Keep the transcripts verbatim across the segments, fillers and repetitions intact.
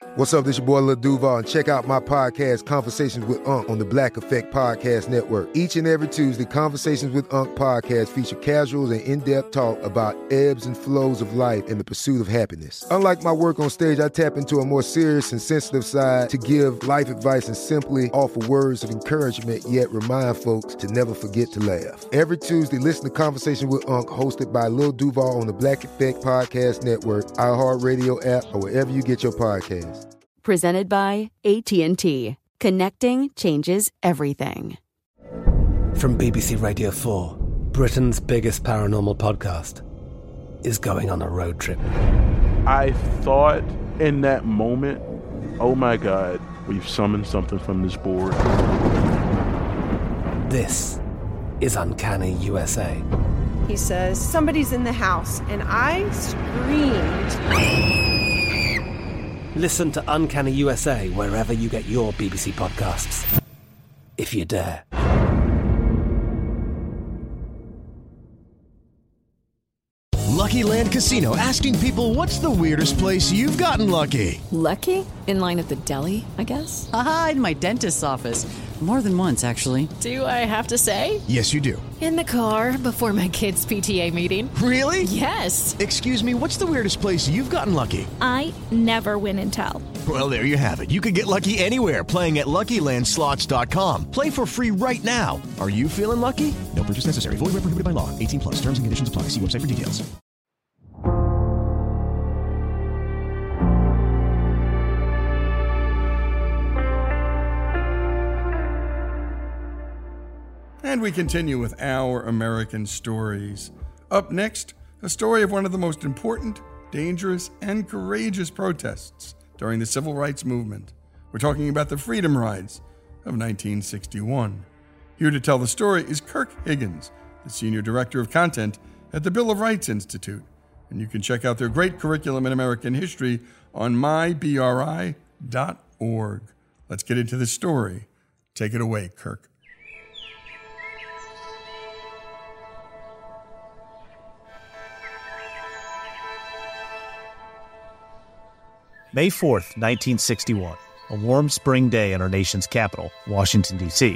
What's up, this your boy Lil Duval, and check out my podcast, Conversations with Unc, on the Black Effect Podcast Network. Each and every Tuesday, Conversations with Unc podcast feature casuals and in-depth talk about ebbs and flows of life and the pursuit of happiness. Unlike my work on stage, I tap into a more serious and sensitive side to give life advice and simply offer words of encouragement, yet remind folks to never forget to laugh. Every Tuesday, listen to Conversations with Unc, hosted by Lil Duval on the Black Effect Podcast Network, iHeartRadio app, or wherever you get your podcasts. Presented by A T and T. Connecting changes everything. From B B C Radio four, Britain's biggest paranormal podcast is going on a road trip. I thought in that moment, oh my God, we've summoned something from this board. This is Uncanny U S A. He says, somebody's in the house, and I screamed... Listen to Uncanny U S A wherever you get your B B C podcasts, if you dare. Lucky Land Casino, asking people, what's the weirdest place you've gotten lucky? Lucky? In line at the deli, I guess? Aha, in my dentist's office. More than once, actually. Do I have to say? Yes, you do. In the car before my kids' P T A meeting. Really? Yes. Excuse me, what's the weirdest place you've gotten lucky? I never win and tell. Well, there you have it. You can get lucky anywhere, playing at Lucky Land Slots dot com. Play for free right now. Are you feeling lucky? No purchase necessary. Void where prohibited by law. eighteen plus. Terms and conditions apply. See website for details. And we continue with Our American Stories. Up next, a story of one of the most important, dangerous, and courageous protests during the Civil Rights Movement. We're talking about the Freedom Rides of nineteen sixty-one. Here to tell the story is Kirk Higgins, the Senior Director of Content at the Bill of Rights Institute. And you can check out their great curriculum in American history on my b r i dot org. Let's get into the story. Take it away, Kirk. May fourth, nineteen sixty-one, a warm spring day in our nation's capital, Washington, D C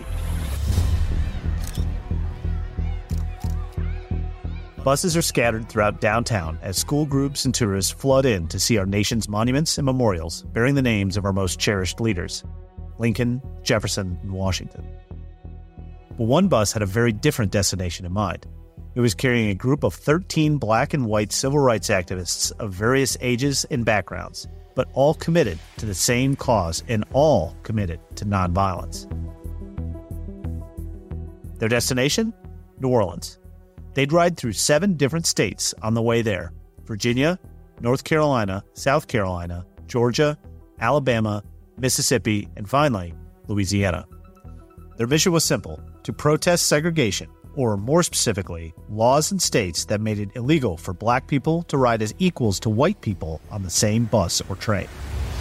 Buses are scattered throughout downtown as school groups and tourists flood in to see our nation's monuments and memorials bearing the names of our most cherished leaders, Lincoln, Jefferson, and Washington. But one bus had a very different destination in mind. It was carrying a group of thirteen black and white civil rights activists of various ages and backgrounds, but all committed to the same cause and all committed to nonviolence. Their destination? New Orleans. They'd ride through seven different states on the way there: Virginia, North Carolina, South Carolina, Georgia, Alabama, Mississippi, and finally, Louisiana. Their mission was simple: to protest segregation, or more specifically, laws in states that made it illegal for black people to ride as equals to white people on the same bus or train.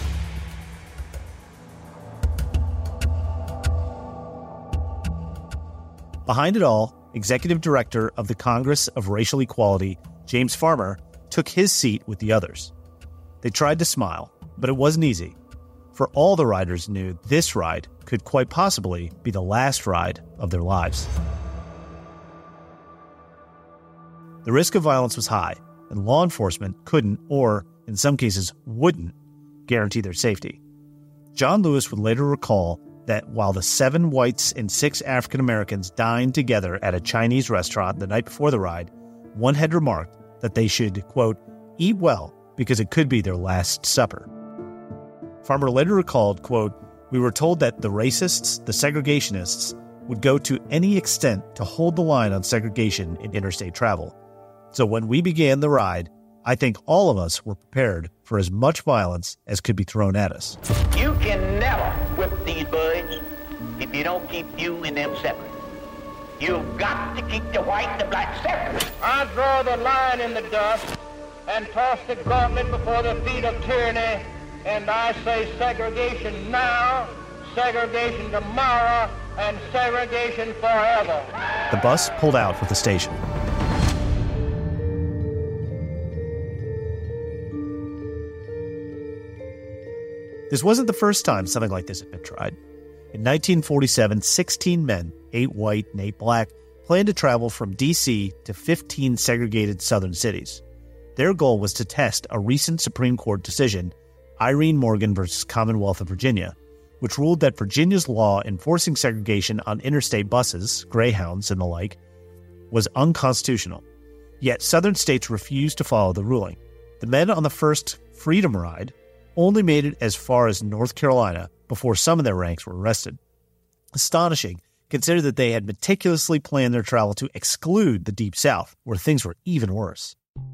Behind it all, Executive Director of the Congress of Racial Equality, James Farmer, took his seat with the others. They tried to smile, but it wasn't easy, for all the riders knew this ride could quite possibly be the last ride of their lives. The risk of violence was high, and law enforcement couldn't, or in some cases wouldn't, guarantee their safety. John Lewis would later recall that while the seven whites and six African Americans dined together at a Chinese restaurant the night before the ride, one had remarked that they should, quote, eat well because it could be their last supper. Farmer later recalled, quote, we were told that the racists, the segregationists, would go to any extent to hold the line on segregation in interstate travel. So when we began the ride, I think all of us were prepared for as much violence as could be thrown at us. You can never whip these birds if you don't keep you and them separate. You've got to keep the white and the black separate. I draw the line in the dust and toss the gauntlet before the feet of tyranny, and I say segregation now, segregation tomorrow, and segregation forever. The bus pulled out of the station. This wasn't the first time something like this had been tried. In nineteen forty-seven, sixteen men, eight white and eight black, planned to travel from D C to fifteen segregated southern cities. Their goal was to test a recent Supreme Court decision, Irene Morgan versus Commonwealth of Virginia, which ruled that Virginia's law enforcing segregation on interstate buses, Greyhounds and the like, was unconstitutional. Yet southern states refused to follow the ruling. The men on the first Freedom Ride only made it as far as North Carolina before some of their ranks were arrested. Astonishing, consider that they had meticulously planned their travel to exclude the Deep South, where things were even worse.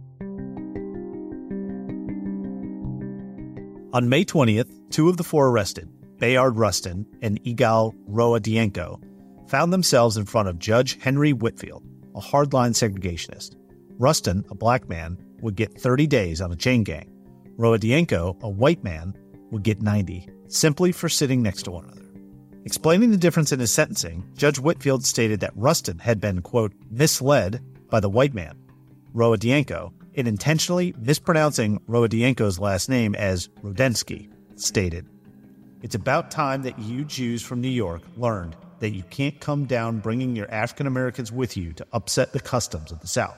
On May twentieth, two of the four arrested, Bayard Rustin and Igal Roa-Dienko, found themselves in front of Judge Henry Whitfield, a hardline segregationist. Rustin, a black man, would get thirty days on a chain gang. Roa-Dienko, a white man, would get ninety, simply for sitting next to one another. Explaining the difference in his sentencing, Judge Whitfield stated that Rustin had been, quote, misled by the white man, Roa-Dienko, in intentionally mispronouncing Roa-Dienko's last name as Rodensky, stated, "It's about time that you Jews from New York learned that you can't come down bringing your African Americans with you to upset the customs of the South."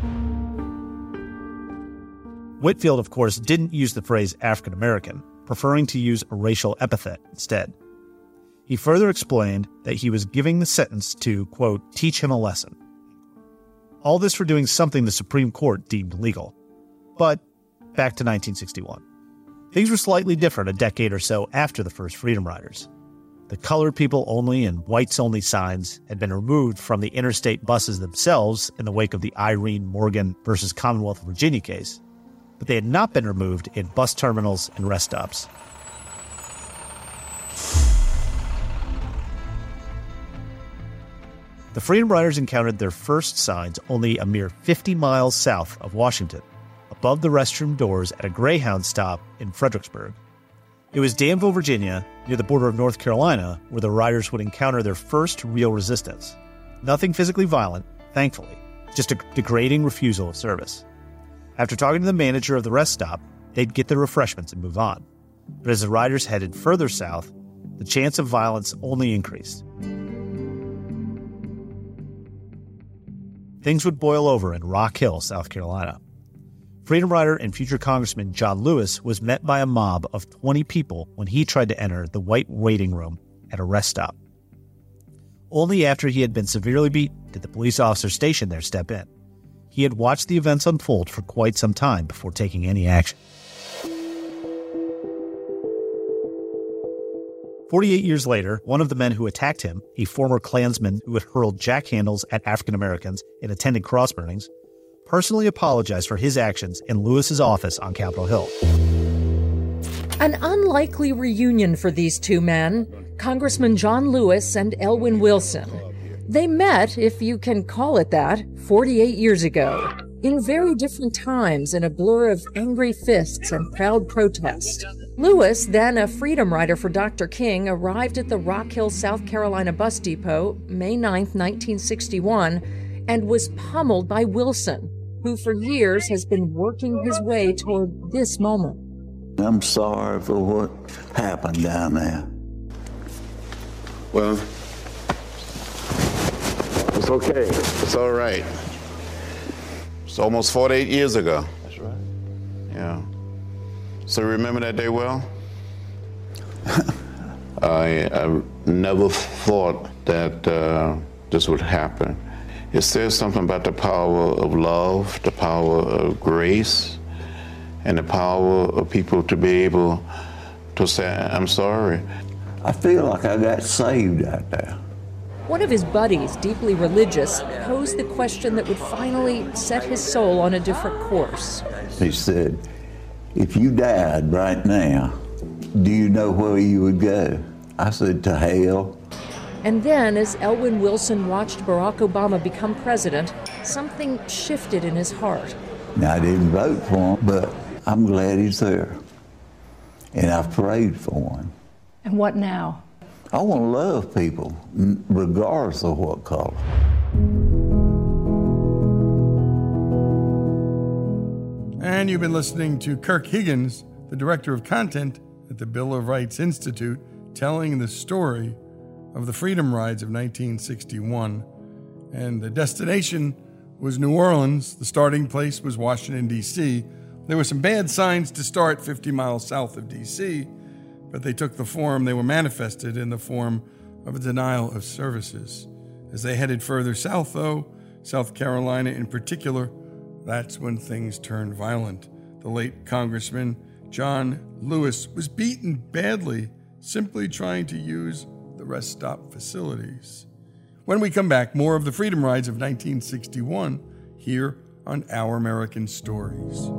Whitfield, of course, didn't use the phrase African American, preferring to use a racial epithet instead. He further explained that he was giving the sentence to, quote, teach him a lesson. All this for doing something the Supreme Court deemed legal. But back to nineteen sixty-one. Things were slightly different a decade or so after the first Freedom Riders. The colored people only and whites only signs had been removed from the interstate buses themselves in the wake of the Irene Morgan versus Commonwealth of Virginia case, but they had not been removed in bus terminals and rest stops. The Freedom Riders encountered their first signs only a mere fifty miles south of Washington, above the restroom doors at a Greyhound stop in Fredericksburg. It was Danville, Virginia, near the border of North Carolina, where the riders would encounter their first real resistance. Nothing physically violent, thankfully, just a degrading refusal of service. After talking to the manager of the rest stop, they'd get their refreshments and move on. But as the riders headed further south, the chance of violence only increased. Things would boil over in Rock Hill, South Carolina. Freedom Rider and future Congressman John Lewis was met by a mob of twenty people when he tried to enter the white waiting room at a rest stop. Only after he had been severely beaten did the police officer stationed there step in. He had watched the events unfold for quite some time before taking any action. Forty-eight years later, one of the men who attacked him, a former Klansman who had hurled jackhandles at African Americans and attended cross burnings, personally apologized for his actions in Lewis's office on Capitol Hill. An unlikely reunion for these two men, Congressman John Lewis and Elwyn Wilson. They met, if you can call it that, forty-eight years ago, in very different times in a blur of angry fists and proud protest. Lewis, then a Freedom Rider for Doctor King, arrived at the Rock Hill, South Carolina bus depot May ninth, nineteen sixty-one, and was pummeled by Wilson, who for years has been working his way toward this moment. I'm sorry for what happened down there. Well, it's okay. It's all right. It's almost forty-eight years ago. That's right. Yeah. So remember that day well? I, I never thought that uh, this would happen. It says something about the power of love, the power of grace, and the power of people to be able to say, I'm sorry. I feel like I got saved out there. One of his buddies, deeply religious, posed the question that would finally set his soul on a different course. He said, if you died right now, do you know where you would go? I said, to hell. And then, as Elwyn Wilson watched Barack Obama become president, something shifted in his heart. Now, I didn't vote for him, but I'm glad he's there. And I've prayed for him. And what now? I want to love people, regardless of what color. And you've been listening to Kirk Higgins, the Director of Content at the Bill of Rights Institute, telling the story of the Freedom Rides of nineteen sixty-one. And the destination was New Orleans. The starting place was Washington, D C There were some bad signs to start fifty miles south of D C, but they took the form, they were manifested in the form of a denial of services. As they headed further south, though, South Carolina in particular, that's when things turned violent. The late Congressman John Lewis was beaten badly simply trying to use the rest stop facilities. When we come back, more of the Freedom Rides of nineteen sixty-one here on Our American Stories.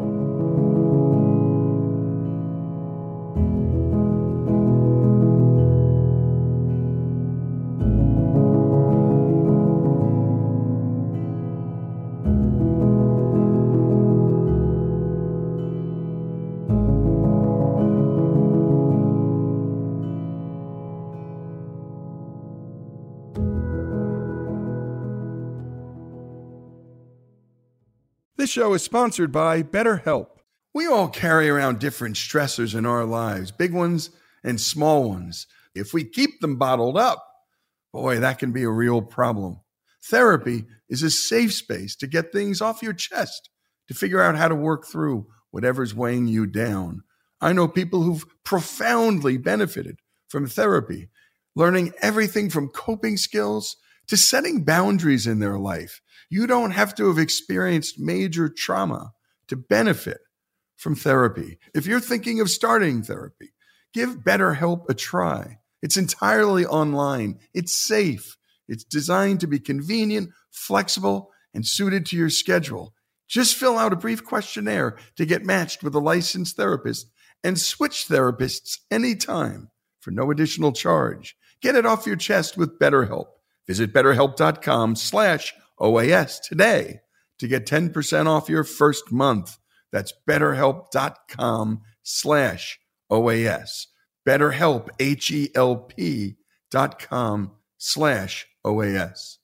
This show is sponsored by BetterHelp. We all carry around different stressors in our lives, big ones and small ones. If we keep them bottled up, boy, that can be a real problem. Therapy is a safe space to get things off your chest, to figure out how to work through whatever's weighing you down. I know people who've profoundly benefited from therapy, learning everything from coping skills to setting boundaries in their life. You don't have to have experienced major trauma to benefit from therapy. If you're thinking of starting therapy, give BetterHelp a try. It's entirely online. It's safe. It's designed to be convenient, flexible, and suited to your schedule. Just fill out a brief questionnaire to get matched with a licensed therapist and switch therapists anytime for no additional charge. Get it off your chest with BetterHelp. Visit betterhelp.com slash OAS today to get ten percent off your first month. That's betterhelp.com slash OAS. BetterHelp, H-E-L-P dot com slash OAS.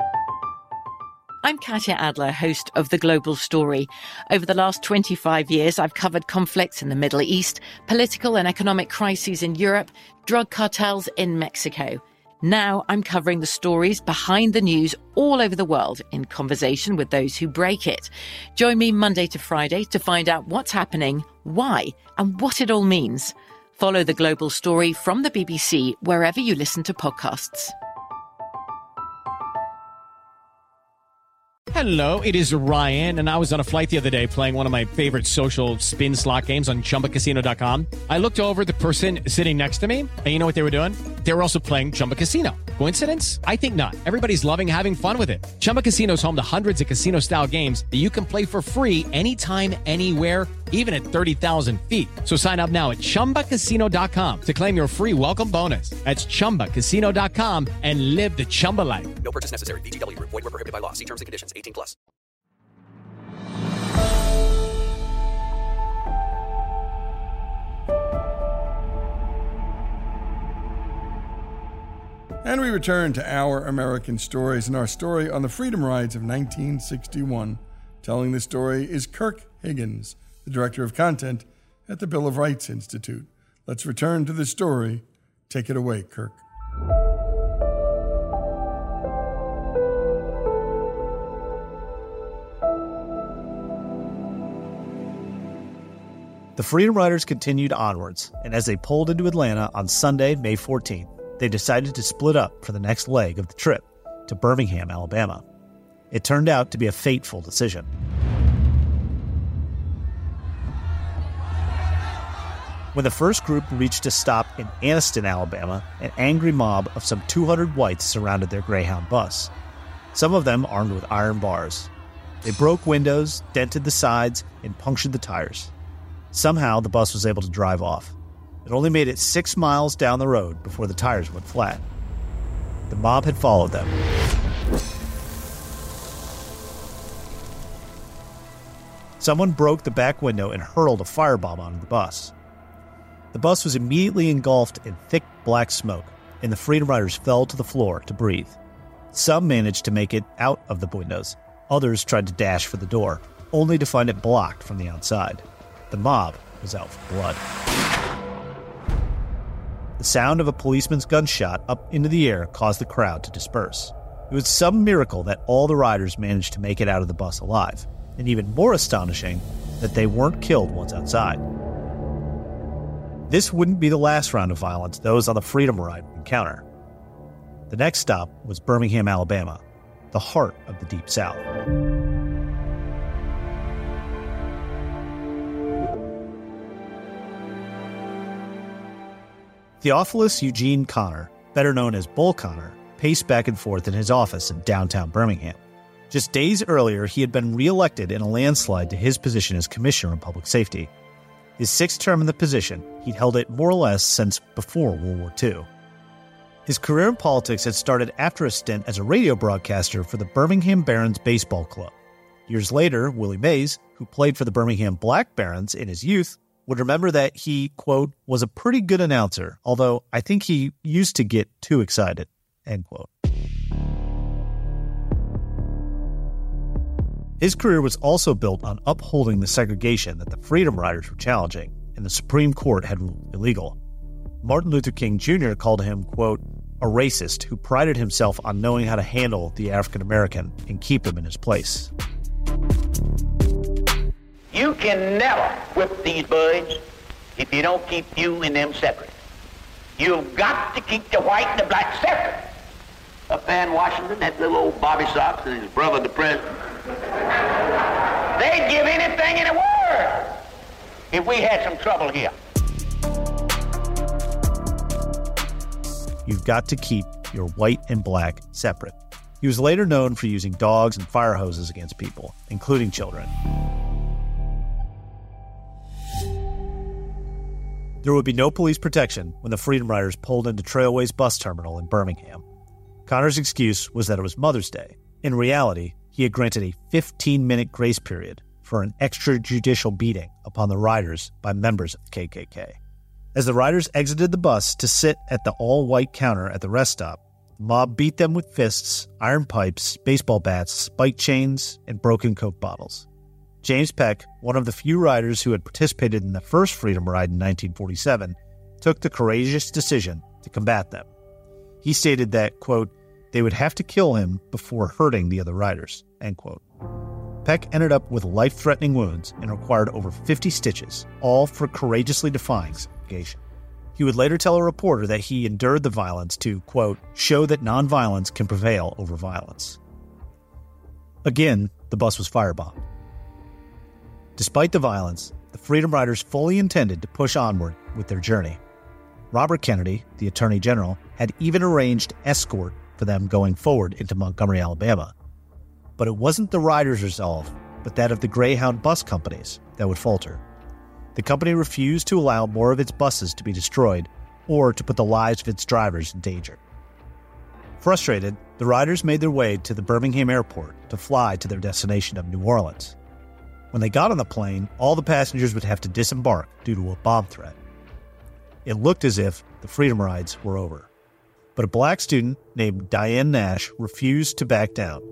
I'm Katya Adler, host of The Global Story. Over the last twenty-five years, I've covered conflicts in the Middle East, political and economic crises in Europe, drug cartels in Mexico. Now I'm covering the stories behind the news all over the world in conversation with those who break it. Join me Monday to Friday to find out what's happening, why, and what it all means. Follow The Global Story from the B B C wherever you listen to podcasts. Hello, it is Ryan, and I was on a flight the other day playing one of my favorite social spin slot games on Chumba Casino dot com. I looked over at the person sitting next to me, and you know what they were doing? They were also playing Chumba Casino. Coincidence? I think not. Everybody's loving having fun with it. Chumba Casino is home to hundreds of casino-style games that you can play for free anytime, anywhere, even at thirty thousand feet. So sign up now at Chumba Casino dot com to claim your free welcome bonus. That's Chumba Casino dot com and live the Chumba life. No purchase necessary. V G W. Void where prohibited by law. See terms and conditions. eighteen plus. And we return to Our American Stories and our story on the Freedom Rides of nineteen sixty-one. Telling the story is Kirk Higgins, the Director of Content at the Bill of Rights Institute. Let's return to the story. Take it away, Kirk. The Freedom Riders continued onwards, and as they pulled into Atlanta on Sunday, May fourteenth, they decided to split up for the next leg of the trip to Birmingham, Alabama. It turned out to be a fateful decision. When the first group reached a stop in Anniston, Alabama, an angry mob of some two hundred whites surrounded their Greyhound bus, some of them armed with iron bars. They broke windows, dented the sides, and punctured the tires. Somehow, the bus was able to drive off. It only made it six miles down the road before the tires went flat. The mob had followed them. Someone broke the back window and hurled a firebomb onto the bus. The bus was immediately engulfed in thick black smoke, and the Freedom Riders fell to the floor to breathe. Some managed to make it out of the windows. Others tried to dash for the door, only to find it blocked from the outside. The mob was out for blood. The sound of a policeman's gunshot up into the air caused the crowd to disperse. It was some miracle that all the riders managed to make it out of the bus alive, and even more astonishing, that they weren't killed once outside. This wouldn't be the last round of violence those on the Freedom Ride would encounter. The next stop was Birmingham, Alabama, the heart of the Deep South. Theophilus Eugene Connor, better known as Bull Connor, paced back and forth in his office in downtown Birmingham. Just days earlier, he had been reelected in a landslide to his position as Commissioner of Public Safety. His sixth term in the position, he'd held it more or less since before World War Two. His career in politics had started after a stint as a radio broadcaster for the Birmingham Barons Baseball Club. Years later, Willie Mays, who played for the Birmingham Black Barons in his youth, would remember that he, quote, was a pretty good announcer, although I think he used to get too excited, end quote. His career was also built on upholding the segregation that the Freedom Riders were challenging, and the Supreme Court had ruled illegal. Martin Luther King Junior called him, quote, a racist who prided himself on knowing how to handle the African American and keep him in his place. You can never whip these birds if you don't keep you and them separate. You've got to keep the white and the black separate. Up there in Washington, that little old Bobby Sox and his brother, the president, they'd give anything in the world if we had some trouble here. You've got to keep your white and black separate. He was later known for using dogs and fire hoses against people, including children. There would be no police protection when the Freedom Riders pulled into Trailways bus terminal in Birmingham. Connor's excuse was that it was Mother's Day. In reality, he had granted a fifteen-minute grace period for an extrajudicial beating upon the riders by members of the K K K. As the riders exited the bus to sit at the all-white counter at the rest stop, the mob beat them with fists, iron pipes, baseball bats, spike chains, and broken Coke bottles. James Peck, one of the few riders who had participated in the first Freedom Ride in nineteen forty-seven, took the courageous decision to combat them. He stated that, quote, they would have to kill him before hurting the other riders, end quote. Peck ended up with life-threatening wounds and required over fifty stitches, all for courageously defying segregation. He would later tell a reporter that he endured the violence to, quote, show that nonviolence can prevail over violence. Again, the bus was firebombed. Despite the violence, the Freedom Riders fully intended to push onward with their journey. Robert Kennedy, the Attorney General, had even arranged escort for them going forward into Montgomery, Alabama. But it wasn't the riders' resolve, but that of the Greyhound bus companies that would falter. The company refused to allow more of its buses to be destroyed or to put the lives of its drivers in danger. Frustrated, the riders made their way to the Birmingham airport to fly to their destination of New Orleans. When they got on the plane, all the passengers would have to disembark due to a bomb threat. It looked as if the Freedom Rides were over. But a black student named Diane Nash refused to back down.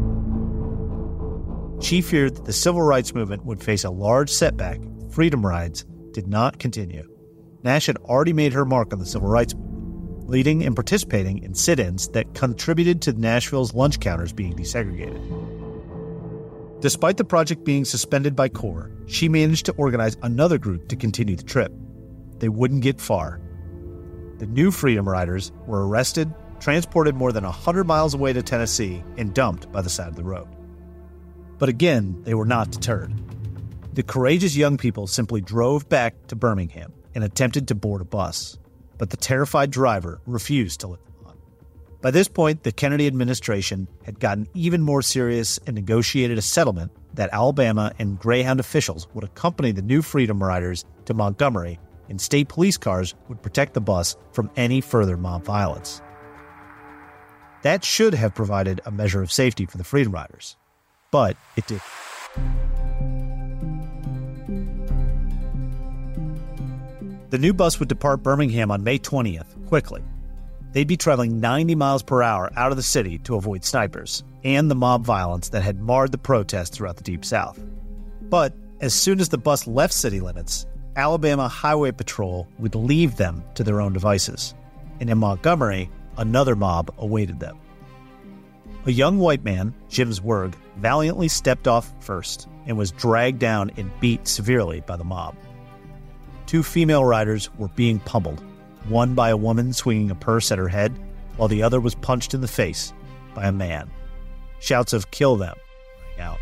She feared that the civil rights movement would face a large setback if Freedom Rides did not continue. Nash had already made her mark on the civil rights movement, leading and participating in sit-ins that contributed to Nashville's lunch counters being desegregated. Despite the project being suspended by CORE, she managed to organize another group to continue the trip. They wouldn't get far. The new Freedom Riders were arrested, transported more than one hundred miles away to Tennessee, and dumped by the side of the road. But again, they were not deterred. The courageous young people simply drove back to Birmingham and attempted to board a bus, but the terrified driver refused to let them on. By this point, the Kennedy administration had gotten even more serious and negotiated a settlement that Alabama and Greyhound officials would accompany the new Freedom Riders to Montgomery, and state police cars would protect the bus from any further mob violence. That should have provided a measure of safety for the Freedom Riders, but it didn't. The new bus would depart Birmingham on May twentieth, quickly. They'd be traveling ninety miles per hour out of the city to avoid snipers and the mob violence that had marred the protests throughout the Deep South. But as soon as the bus left city limits, Alabama Highway Patrol would leave them to their own devices. And in Montgomery, another mob awaited them. A young white man, Jim Zwerg, valiantly stepped off first and was dragged down and beat severely by the mob. Two female riders were being pummeled, one by a woman swinging a purse at her head, while the other was punched in the face by a man. Shouts of "kill them" rang out.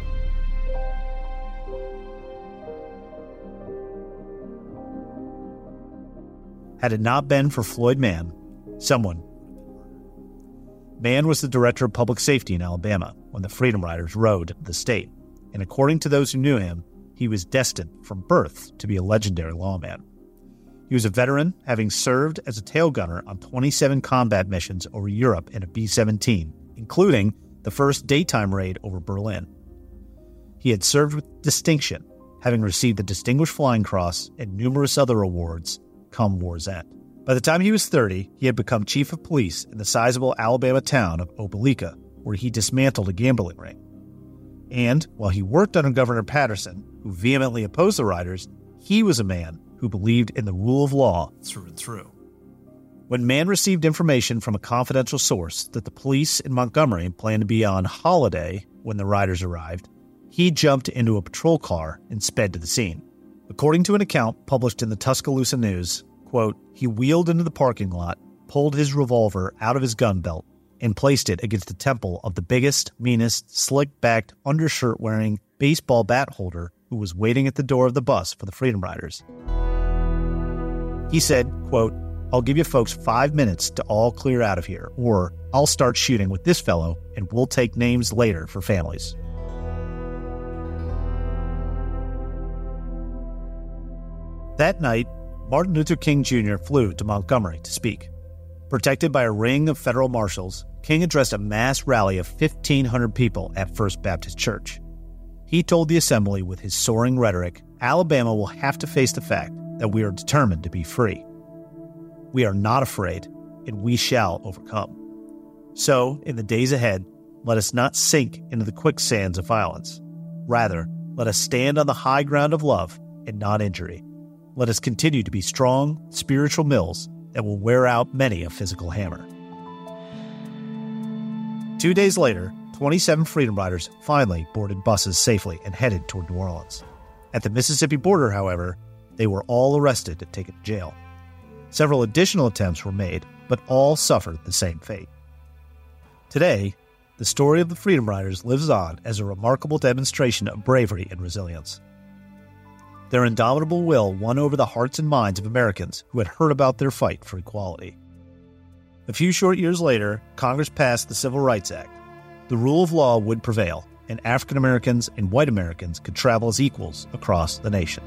Had it not been for Floyd Mann, someone. Mann was the director of public safety in Alabama when the Freedom Riders rode the state, and according to those who knew him, he was destined from birth to be a legendary lawman. He was a veteran, having served as a tail gunner on twenty-seven combat missions over Europe in a B seventeen, including the first daytime raid over Berlin. He had served with distinction, having received the Distinguished Flying Cross and numerous other awards come war's end. By the time he was thirty, he had become chief of police in the sizable Alabama town of Opelika, where he dismantled a gambling ring. And while he worked under Governor Patterson, who vehemently opposed the riders, he was a man who believed in the rule of law through and through. When Mann received information from a confidential source that the police in Montgomery planned to be on holiday when the riders arrived, he jumped into a patrol car and sped to the scene. According to an account published in the Tuscaloosa News, quote, he wheeled into the parking lot, pulled his revolver out of his gun belt, and placed it against the temple of the biggest, meanest, slick-backed, undershirt-wearing, baseball bat holder who was waiting at the door of the bus for the Freedom Riders. He said, quote, I'll give you folks five minutes to all clear out of here, or I'll start shooting with this fellow, and we'll take names later for families. That night, Martin Luther King Junior flew to Montgomery to speak. Protected by a ring of federal marshals, King addressed a mass rally of fifteen hundred people at First Baptist Church. He told the assembly with his soaring rhetoric, Alabama will have to face the fact that we are determined to be free. We are not afraid, and we shall overcome. So, in the days ahead, let us not sink into the quicksands of violence. Rather, let us stand on the high ground of love and not injury. Let us continue to be strong, spiritual mills that will wear out many a physical hammer. Two days later, twenty-seven Freedom Riders finally boarded buses safely and headed toward New Orleans. At the Mississippi border, however, they were all arrested and taken to jail. Several additional attempts were made, but all suffered the same fate. Today, the story of the Freedom Riders lives on as a remarkable demonstration of bravery and resilience. Their indomitable will won over the hearts and minds of Americans who had heard about their fight for equality. A few short years later, Congress passed the Civil Rights Act. The rule of law would prevail, and African Americans and white Americans could travel as equals across the nation.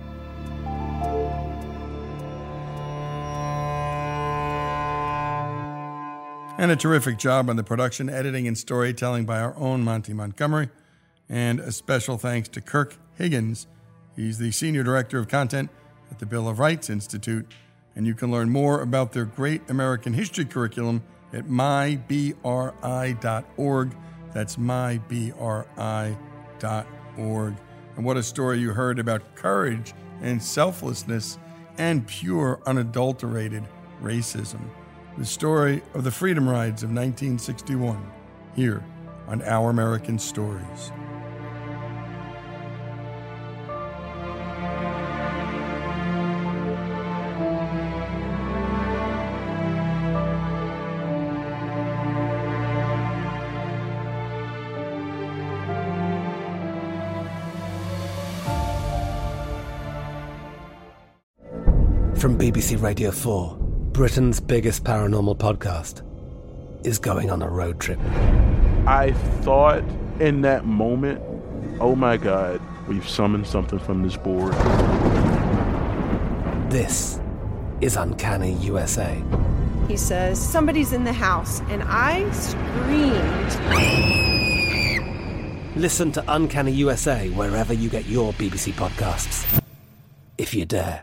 And a terrific job on the production, editing, and storytelling by our own Monty Montgomery. And a special thanks to Kirk Higgins. He's the Senior Director of Content at the Bill of Rights Institute. And you can learn more about their great American history curriculum at my b r i dot org. That's my b r i dot org. And what a story you heard about courage and selflessness and pure, unadulterated racism. The story of the Freedom Rides of nineteen sixty-one, here on Our American Stories. From B B C Radio four, Britain's biggest paranormal podcast is going on a road trip. I thought in that moment, oh my God, we've summoned something from this board. This is Uncanny U S A. He says, somebody's in the house, and I screamed. Listen to Uncanny U S A wherever you get your B B C podcasts, if you dare.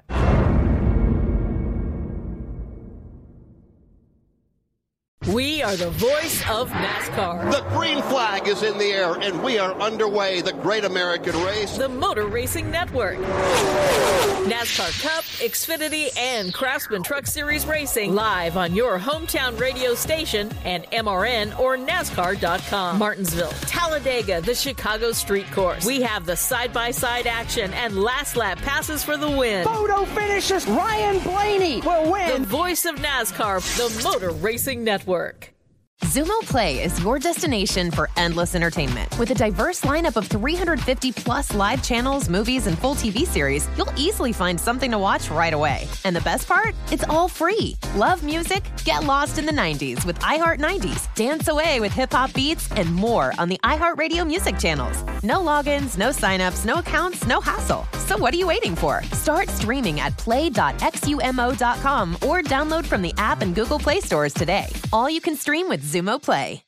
We are the voice of NASCAR. The green flag is in the air, and we are underway. The Great American Race. The Motor Racing Network. NASCAR Cup, Xfinity, and Craftsman Truck Series Racing live on your hometown radio station and M R N or NASCAR dot com. Martinsville, Talladega, the Chicago Street Course. We have the side-by-side action and last lap passes for the win. Photo finishes. Ryan Blaney will win. The voice of NASCAR, the Motor Racing Network. Xumo Play is your destination for endless entertainment. With a diverse lineup of three hundred fifty plus live channels, movies, and full T V series, you'll easily find something to watch right away. And the best part? It's all free. Love music? Get lost in the nineties with iHeart nineties. Dance away with hip-hop beats and more on the iHeartRadio music channels. No logins, no signups, no accounts, no hassle. So what are you waiting for? Start streaming at play dot xumo dot com or download from the app and Google Play stores today. All you can stream with Xumo Play.